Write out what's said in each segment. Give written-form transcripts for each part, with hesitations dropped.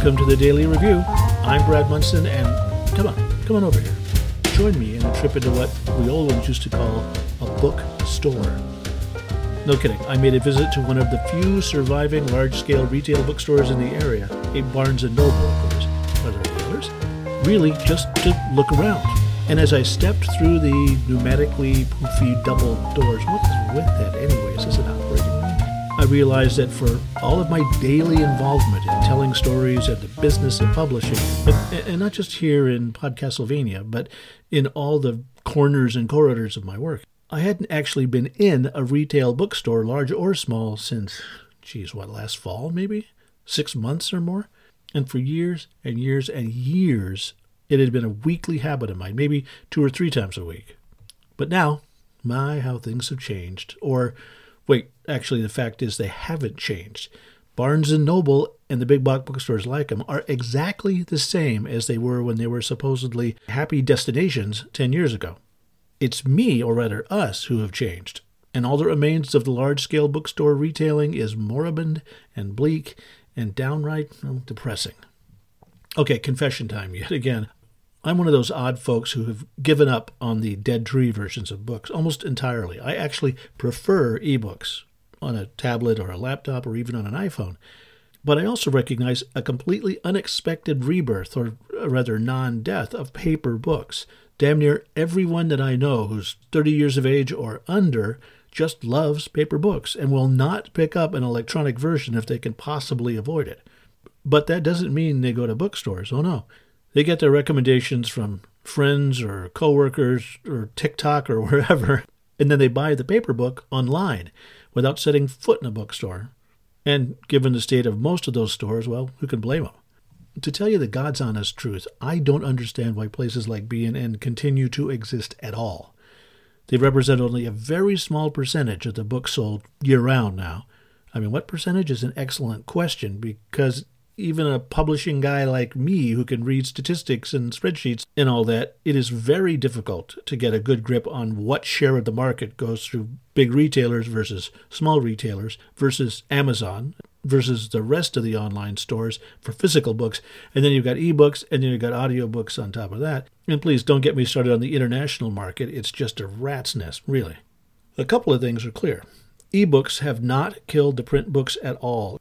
Welcome to the Daily Review. I'm Brad Munson, and come on over here. Join me in a trip into what we always used to call a bookstore. No kidding, I made a visit to one of the few surviving large-scale retail bookstores in the area, a Barnes & Noble, of course. Are there any others? Really, just to look around. And as I stepped through the pneumatically poofy double doors, what is with that anyways? Is it operating room? I realized that for all of my daily involvement in telling stories and the business of publishing, and not just here in Podcastlevania, but in all the corners and corridors of my work, I hadn't actually been in a retail bookstore, large or small, since, last fall maybe? 6 months or more? And for years and years and years, it had been a weekly habit of mine, maybe 2 or 3 times a week. But now, my, how things have changed. Or, wait, actually the fact is they haven't changed. Barnes & Noble and the big box bookstores like them are exactly the same as they were when they were supposedly happy destinations 10 years ago. It's me, or rather us, who have changed. And all that remains of the large-scale bookstore retailing is moribund and bleak and downright depressing. Okay, confession time yet again. I'm one of those odd folks who have given up on the dead tree versions of books almost entirely. I actually prefer ebooks on a tablet or a laptop or even on an iPhone. But I also recognize a completely unexpected rebirth, or rather non-death, of paper books. Damn near everyone that I know who's 30 years of age or under just loves paper books and will not pick up an electronic version if they can possibly avoid it. But that doesn't mean they go to bookstores. Oh no. They get their recommendations from friends or coworkers or TikTok or wherever, and then they buy the paper book online without setting foot in a bookstore. And given the state of most of those stores, well, who can blame them? To tell you the God's honest truth, I don't understand why places like B&N continue to exist at all. They represent only a very small percentage of the books sold year-round now. I mean, what percentage is an excellent question, because even a publishing guy like me who can read statistics and spreadsheets and all that, it is very difficult to get a good grip on what share of the market goes through big retailers versus small retailers versus Amazon versus the rest of the online stores for physical books. And then you've got ebooks, and then you've got audiobooks on top of that. And please don't get me started on the international market. It's just a rat's nest, really. A couple of things are clear. Ebooks have not killed the print books at all,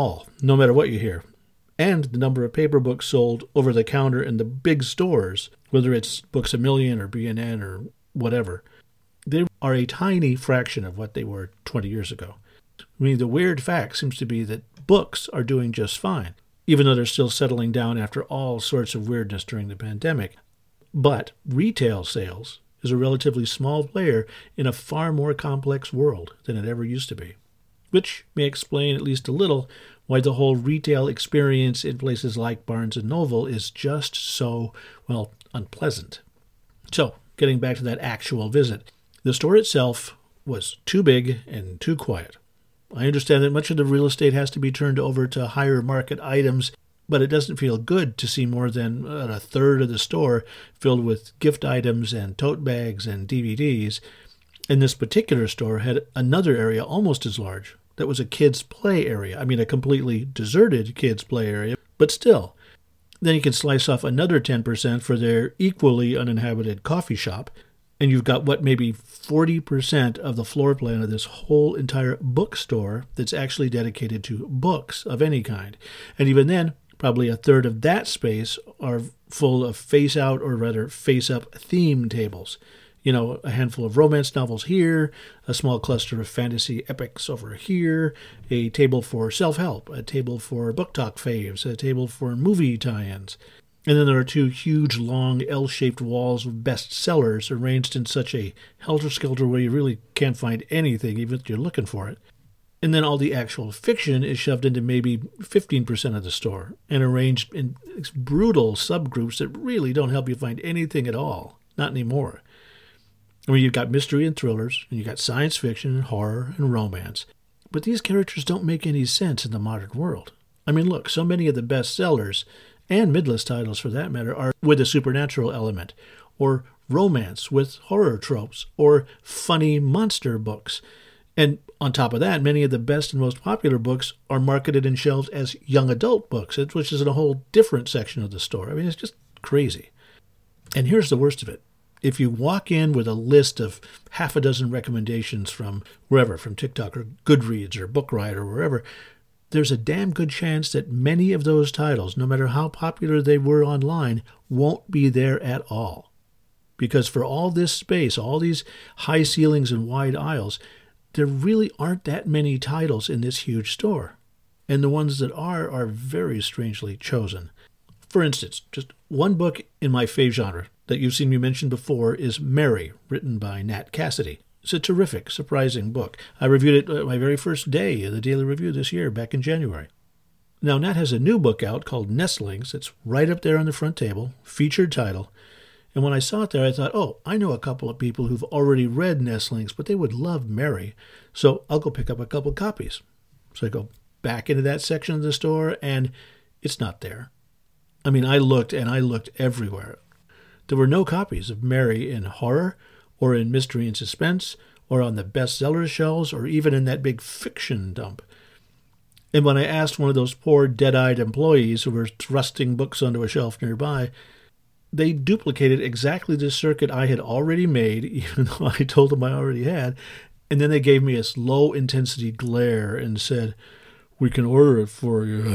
no matter what you hear. And the number of paper books sold over the counter in the big stores, whether it's Books A Million or B&N or whatever, they are a tiny fraction of what they were 20 years ago. I mean, the weird fact seems to be that books are doing just fine, even though they're still settling down after all sorts of weirdness during the pandemic. But retail sales is a relatively small player in a far more complex world than it ever used to be, which may explain at least a little why the whole retail experience in places like Barnes & Noble is just so, unpleasant. So, getting back to that actual visit, the store itself was too big and too quiet. I understand that much of the real estate has to be turned over to higher market items, but it doesn't feel good to see more than a third of the store filled with gift items and tote bags and DVDs. And this particular store had another area almost as large. That was a kids' play area. I mean, a completely deserted kids' play area, but still. Then you can slice off another 10% for their equally uninhabited coffee shop, and you've got maybe 40% of the floor plan of this whole entire bookstore that's actually dedicated to books of any kind. And even then, probably a third of that space are full of face-out, or rather face-up theme tables. You know, a handful of romance novels here, a small cluster of fantasy epics over here, a table for self-help, a table for book talk faves, a table for movie tie-ins. And then there are 2 huge, long, L-shaped walls of bestsellers arranged in such a helter-skelter way you really can't find anything, even if you're looking for it. And then all the actual fiction is shoved into maybe 15% of the store and arranged in brutal subgroups that really don't help you find anything at all. Not anymore. I mean, you've got mystery and thrillers, and you've got science fiction and horror and romance. But these characters don't make any sense in the modern world. I mean, look, so many of the bestsellers, and midlist titles for that matter, are with a supernatural element, or romance with horror tropes, or funny monster books. And on top of that, many of the best and most popular books are marketed and shelved as young adult books, which is in a whole different section of the store. I mean, it's just crazy. And here's the worst of it. If you walk in with a list of half a dozen recommendations from wherever, from TikTok or Goodreads or BookRiot or wherever, there's a damn good chance that many of those titles, no matter how popular they were online, won't be there at all. Because for all this space, all these high ceilings and wide aisles, there really aren't that many titles in this huge store. And the ones that are very strangely chosen. For instance, just one book in my fave genre that you've seen me mention before is Mary, written by Nat Cassidy. It's a terrific, surprising book. I reviewed it my very first day of the Daily Review this year, back in January. Now, Nat has a new book out called Nestlings. It's right up there on the front table, featured title. And when I saw it there, I thought, oh, I know a couple of people who've already read Nestlings, but they would love Mary. So I'll go pick up a couple copies. So I go back into that section of the store, and it's not there. I mean, I looked everywhere. There were no copies of Mary in horror, or in mystery and suspense, or on the bestseller shelves, or even in that big fiction dump. And when I asked one of those poor dead-eyed employees who were thrusting books onto a shelf nearby, they duplicated exactly the circuit I had already made, even though I told them I already had, and then they gave me this low-intensity glare and said, "We can order it for you."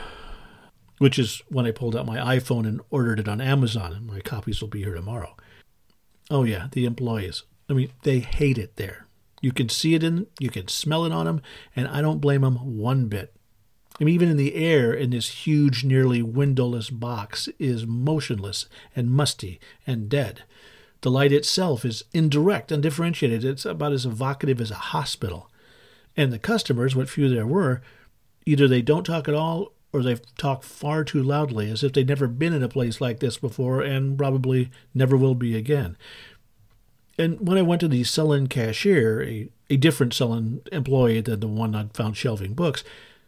Which is when I pulled out my iPhone and ordered it on Amazon, and my copies will be here tomorrow. Oh yeah, the employees. I mean, they hate it there. You can see it you can smell it on them, and I don't blame them one bit. I mean, even in the air in this huge, nearly windowless box is motionless and musty and dead. The light itself is indirect, undifferentiated. It's about as evocative as a hospital. And the customers, what few there were, either they don't talk at all or they talk far too loudly, as if they'd never been in a place like this before and probably never will be again. And when I went to the sell-in cashier, a different sell-in employee than the one I'd found shelving books,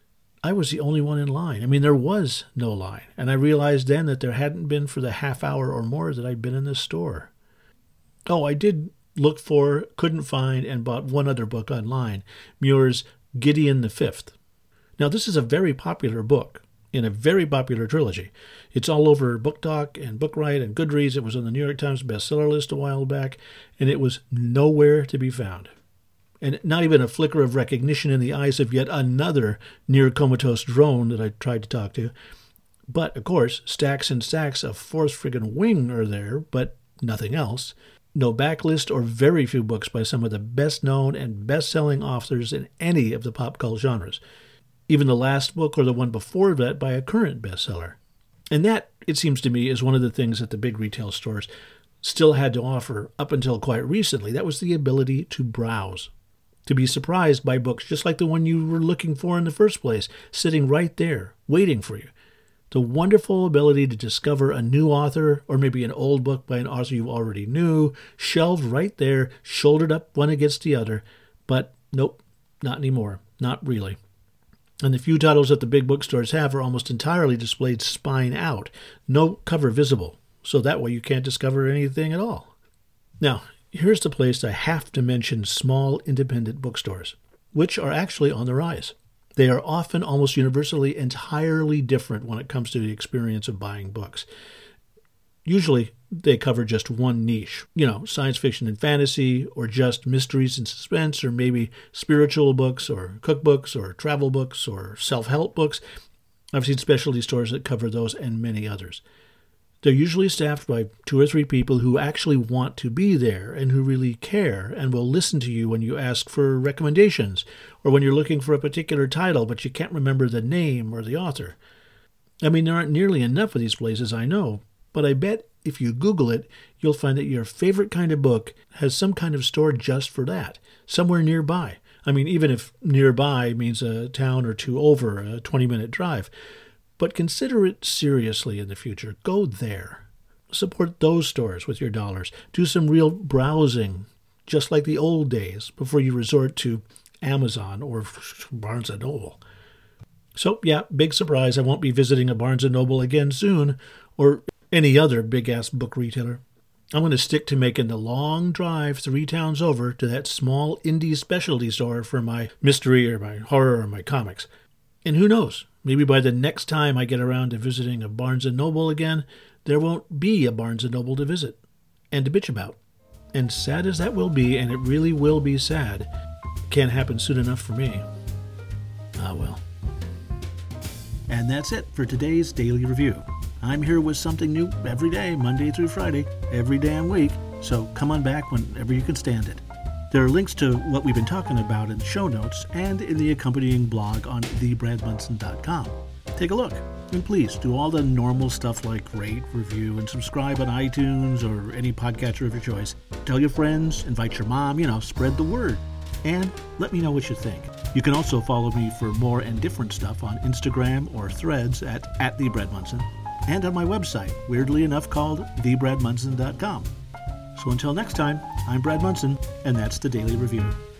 I was the only one in line. I mean, there was no line. And I realized then that there hadn't been for the half hour or more that I'd been in this store. Oh, I did look for, couldn't find, and bought one other book online, Muir's Gideon the Fifth. Now, this is a very popular book in a very popular trilogy. It's all over BookTok and BookRiot and Goodreads. It was on the New York Times bestseller list a while back, and it was nowhere to be found. And not even a flicker of recognition in the eyes of yet another near-comatose drone that I tried to talk to. But, of course, stacks and stacks of Forrest friggin' Wing are there, but nothing else. No backlist or very few books by some of the best-known and best-selling authors in any of the pop cult genres. Even the last book or the one before that by a current bestseller. And that, it seems to me, is one of the things that the big retail stores still had to offer up until quite recently. That was the ability to browse. To be surprised by books just like the one you were looking for in the first place, sitting right there, waiting for you. The wonderful ability to discover a new author, or maybe an old book by an author you already knew, shelved right there, shouldered up one against the other. But nope, not anymore. Not really. And the few titles that the big bookstores have are almost entirely displayed spine out, no cover visible, so that way you can't discover anything at all. Now, here's the place I have to mention small independent bookstores, which are actually on the rise. They are often almost universally entirely different when it comes to the experience of buying books. Usually, they cover just one niche, science fiction and fantasy, or just mysteries and suspense, or maybe spiritual books, or cookbooks, or travel books, or self-help books. I've seen specialty stores that cover those and many others. They're usually staffed by 2 or 3 people who actually want to be there and who really care and will listen to you when you ask for recommendations, or when you're looking for a particular title but you can't remember the name or the author. I mean, there aren't nearly enough of these places, I know, but I bet if you Google it, you'll find that your favorite kind of book has some kind of store just for that, somewhere nearby. I mean, even if nearby means a town or two over, a 20-minute drive. But consider it seriously in the future. Go there. Support those stores with your dollars. Do some real browsing, just like the old days, before you resort to Amazon or Barnes & Noble. So, yeah, big surprise. I won't be visiting a Barnes & Noble again soon, or any other big-ass book retailer. I'm going to stick to making the long drive 3 towns over to that small indie specialty store for my mystery or my horror or my comics. And who knows, maybe by the next time I get around to visiting a Barnes & Noble again, there won't be a Barnes & Noble to visit and to bitch about. And sad as that will be, and it really will be sad, can't happen soon enough for me. Ah, well. And that's it for today's Daily Review. I'm here with something new every day, Monday through Friday, every damn week, so come on back whenever you can stand it. There are links to what we've been talking about in the show notes and in the accompanying blog on thebradmunson.com. Take a look, and please do all the normal stuff like rate, review, and subscribe on iTunes or any podcatcher of your choice. Tell your friends, invite your mom, spread the word. And let me know what you think. You can also follow me for more and different stuff on Instagram or Threads at @TheBradMunson, and on my website, weirdly enough called thebradmunson.com. So until next time, I'm Brad Munson, and that's the Daily Review.